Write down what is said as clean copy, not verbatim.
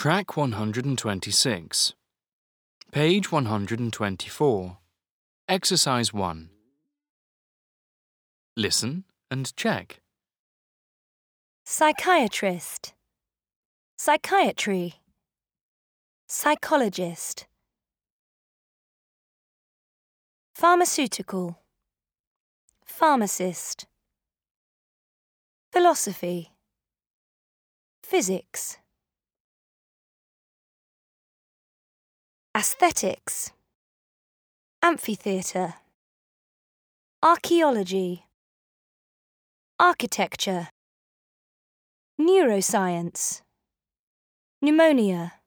Track 126. Page 124. Exercise 1. Listen and check. Psychiatrist, psychiatry, psychologist. Pharmaceutical, pharmacist. Philosophy, physics. Aesthetics, amphitheatre. Archaeology, architecture. Neuroscience, pneumonia.